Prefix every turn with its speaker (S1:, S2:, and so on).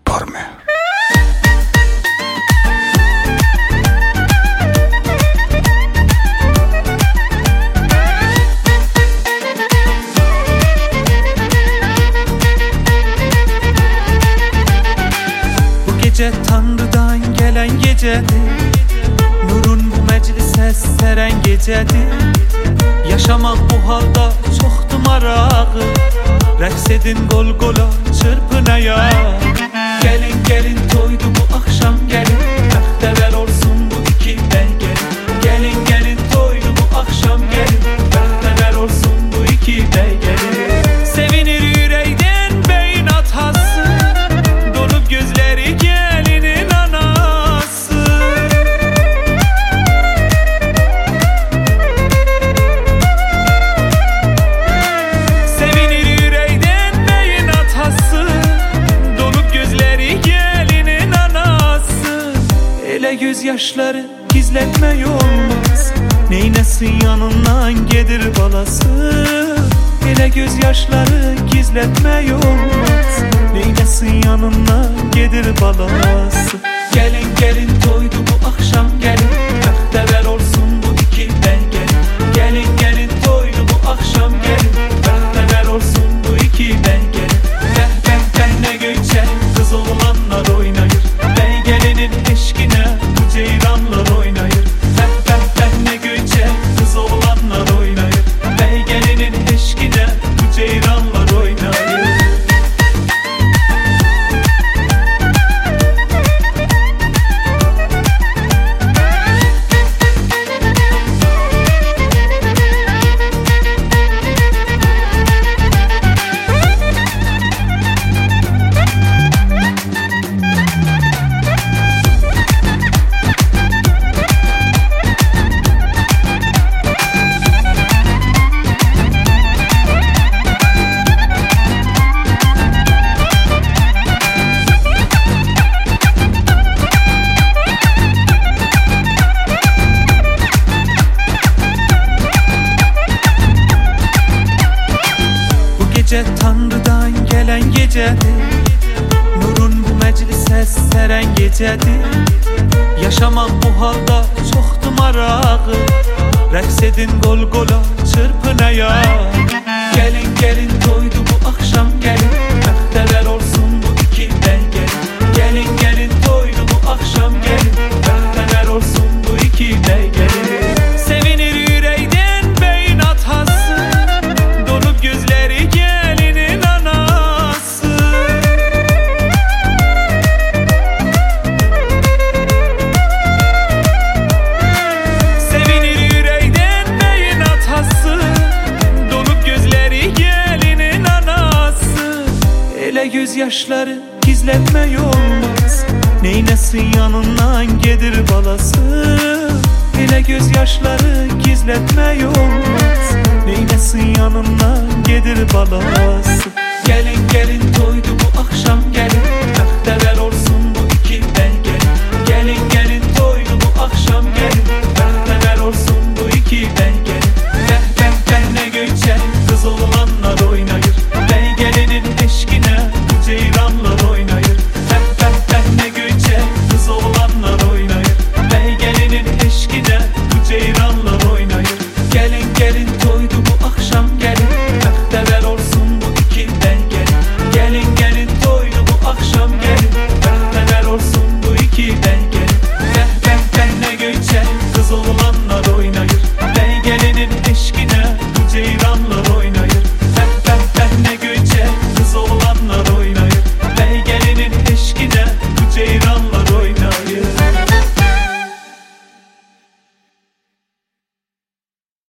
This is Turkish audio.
S1: Dorme.
S2: Bu gece Tanrı'dan gelen gecedir, nurun bu meclise seren gecedir. Yaşamak bu halda çoktu marağı, rəqs edin qol qola çırpın ayağa. Gelin gelin toydu bu akşam gelin, bəxtəvər olsun bu iki bəy gelin. Gelin gelin toydu bu akşam gelin, bəxtəvər olsun bu iki bəy gelin. Sevinir yüreğden beyin atası, dolup gözleri gelinin anası. Sevinir yüreğden beyin atası, dolup gözleri gelinin anası. Ele gözyaşları gizletme olmaz, neynesin yanından gelir balası. Ele gözyaşları gizletme olmaz, neynesin yanından gelir balası. Gelin gelin toydu bu akşam gelin, bəxtəvər olsun bu iki bəy gelin. Gelin gelin toydu bu akşam gelin, bəxtəvər olsun bu iki bəy gelin. Bəh bəh bəh ne göyçə kız oğlanlar oynayır, bəy gelinin eşkine bu ceyranlar oynayır. Bəh bəh bəh ne göyçə kız oğlanlar oynayır, bəy gelinin eşkine bu ceyranlar oynayır. Gece Tanrı'dan gelen gecedir, nurun bu meclise seren gecedir. Yaşamak bu halda çoktu marağı, rəqs edin qol qola çırpın ayağa. Gelin gelin toydu bu akşam gelin, bəxtəvər olsun bu iki bəy gelin. Gelin gelin toydu bu akşam gelin, bəxtəvər olsun bu iki bəy gelin. Sevinir yüreğden beyin atası, dolup gözleri gelinin anası. Sevinir yüreğden beyin atası, dolup gözleri gelinin anası. Ele gözyaşları gizletme olmaz, neynesin yanından gelir balası. Ele gözyaşları gizletme olmaz, neynesin yanından gelir balası. Gelin gelin toydu